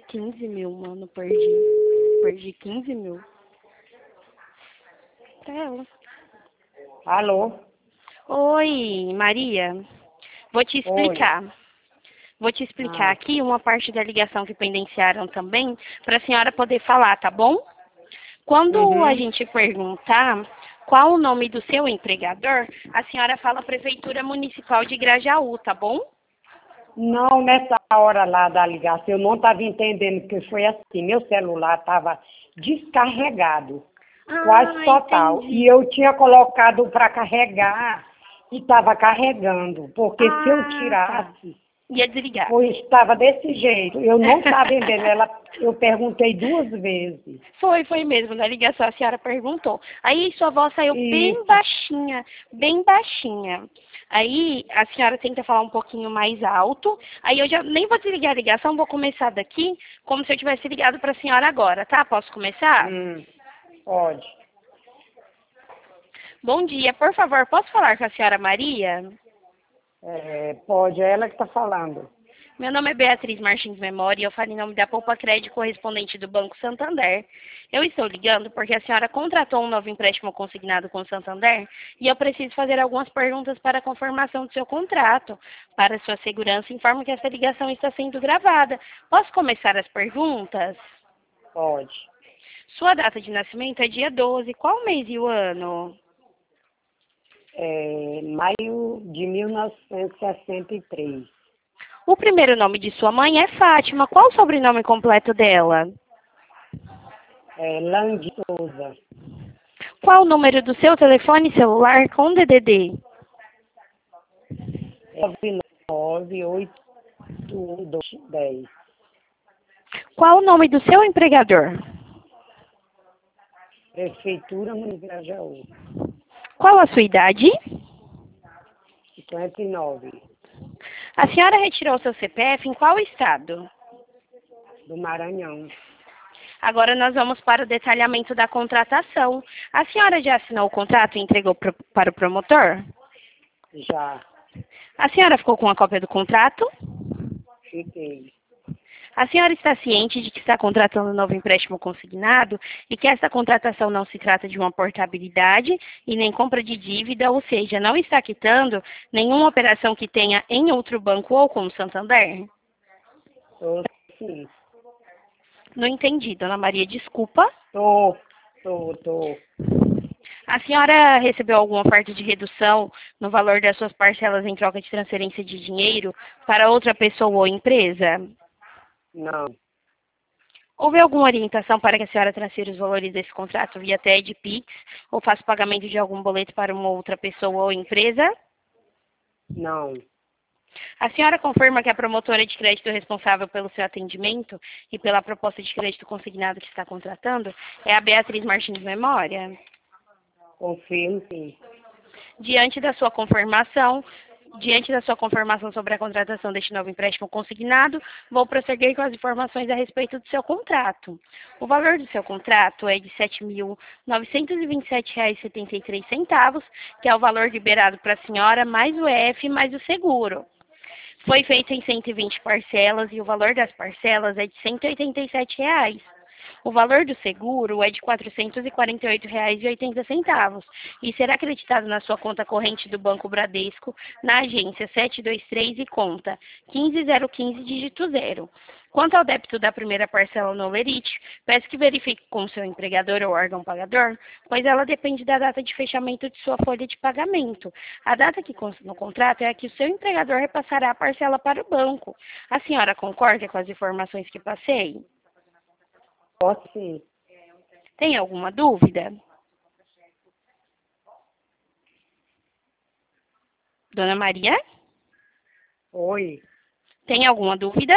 15 mil, mano, perdi. Perdi 15 mil. Pra ela. Alô? Oi, Maria. Vou te Oi. explicar. Vou te explicar aqui uma parte da ligação que pendenciaram também, para a senhora poder falar, tá bom? Quando a Uhum. gente perguntar qual o nome do seu empregador, a senhora fala Prefeitura Municipal de Grajaú, tá bom? Não, nessa hora lá da ligação, eu não estava entendendo que foi assim. Meu celular estava descarregado, quase Ah, total. E entendi. eu tinha colocado para carregar e estava carregando. Porque se eu Ah, tá. tirasse, Ia desligar. pois estava desse jeito. Eu não estava entendendo. Eu perguntei 2 vezes. Foi mesmo, na ligação a senhora perguntou. Aí sua voz saiu bem Isso. baixinha, bem baixinha. Aí a senhora tenta falar um pouquinho mais alto. Aí eu já nem vou desligar a ligação, vou começar daqui, como se eu tivesse ligado para a senhora agora, tá? Posso começar? Pode. Bom dia, por favor, posso falar com a senhora Maria? Pode, é ela que está falando. Meu nome é Beatriz Martins Memória e eu falo em nome da Poupa Crédito correspondente do Banco Santander. Eu estou ligando porque a senhora contratou um novo empréstimo consignado com o Santander e eu preciso fazer algumas perguntas para a confirmação do seu contrato. Para sua segurança, informo que essa ligação está sendo gravada. Posso começar as perguntas? Pode. Sua data de nascimento é dia 12. Qual mês e o ano? Maio de 1963. O primeiro nome de sua mãe é Fátima. Qual o sobrenome completo dela? Lange Souza. Qual o número do seu telefone celular com DDD? 998110. Qual o nome do seu empregador? Prefeitura Municipal de Grajaú. Qual a sua idade? 59. A senhora retirou seu CPF em qual estado? Do Maranhão. Agora nós vamos para o detalhamento da contratação. A senhora já assinou o contrato e entregou para o promotor? Já A senhora ficou com a cópia do contrato? fiquei. A senhora está ciente de que está contratando um novo empréstimo consignado e que essa contratação não se trata de uma portabilidade e nem compra de dívida, ou seja, não está quitando nenhuma operação que tenha em outro banco ou com o Santander? Tô sim. Não entendi, dona Maria, desculpa. Tô. A senhora recebeu alguma parte de redução no valor das suas parcelas em troca de transferência de dinheiro para outra pessoa ou empresa? Não. Houve alguma orientação para que a senhora transfira os valores desse contrato via TED, Pix ou faça pagamento de algum boleto para uma outra pessoa ou empresa? Não. A senhora confirma que a promotora de crédito responsável pelo seu atendimento e pela proposta de crédito consignado que está contratando é a Beatriz Martins Memória? Confirmo sim. Diante da sua confirmação sobre a contratação deste novo empréstimo consignado, vou prosseguir com as informações a respeito do seu contrato. O valor do seu contrato é de R$ 7.927,73, que é o valor liberado para a senhora, mais o EF, mais o seguro. Foi feito em 120 parcelas e o valor das parcelas é de R$ 187. O valor do seguro é de R$ 448,80 e será acreditado na sua conta corrente do Banco Bradesco, na agência 723 e conta 15015 dígito 0. Quanto ao débito da primeira parcela no Olerite, peço que verifique com seu empregador ou órgão pagador, pois ela depende da data de fechamento de sua folha de pagamento. A data que consta no contrato é a que o seu empregador repassará a parcela para o banco. A senhora concorda com as informações que passei? Posso sim. Tem alguma dúvida? Dona Maria? Oi. Tem alguma dúvida?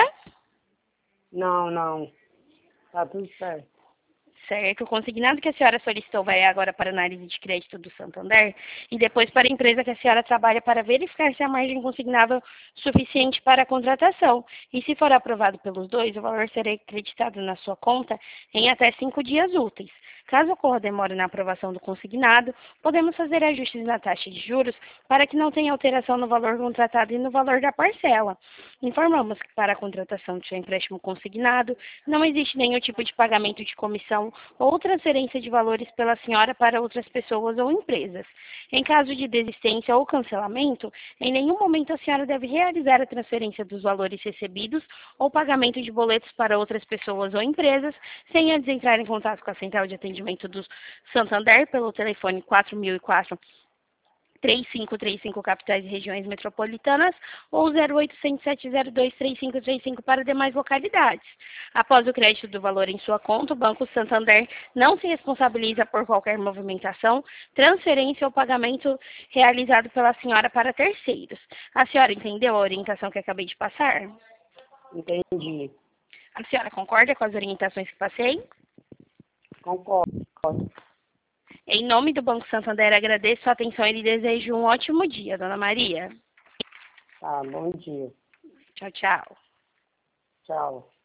Não. Tá tudo certo. Certo. O consignado que a senhora solicitou vai agora para a análise de crédito do Santander e depois para a empresa que a senhora trabalha para verificar se a margem consignável suficiente para a contratação. E se for aprovado pelos dois, o valor será acreditado na sua conta em até 5 dias úteis. Caso ocorra demora na aprovação do consignado, podemos fazer ajustes na taxa de juros para que não tenha alteração no valor contratado e no valor da parcela. Informamos que para a contratação de seu empréstimo consignado, não existe nenhum tipo de pagamento de comissão ou transferência de valores pela senhora para outras pessoas ou empresas. Em caso de desistência ou cancelamento, em nenhum momento a senhora deve realizar a transferência dos valores recebidos ou pagamento de boletos para outras pessoas ou empresas, sem antes entrar em contato com a Central de Atendimento do Santander pelo telefone 4004 3535 capitais e regiões metropolitanas ou 0800 702 3535 para demais localidades. Após o crédito do valor em sua conta, o Banco Santander não se responsabiliza por qualquer movimentação, transferência ou pagamento realizado pela senhora para terceiros. A senhora entendeu a orientação que acabei de passar? Entendi. A senhora concorda com as orientações que passei? Concordo. Em nome do Banco Santander, agradeço a atenção e lhe desejo um ótimo dia, Dona Maria. Tá, bom dia. Tchau, tchau. Tchau.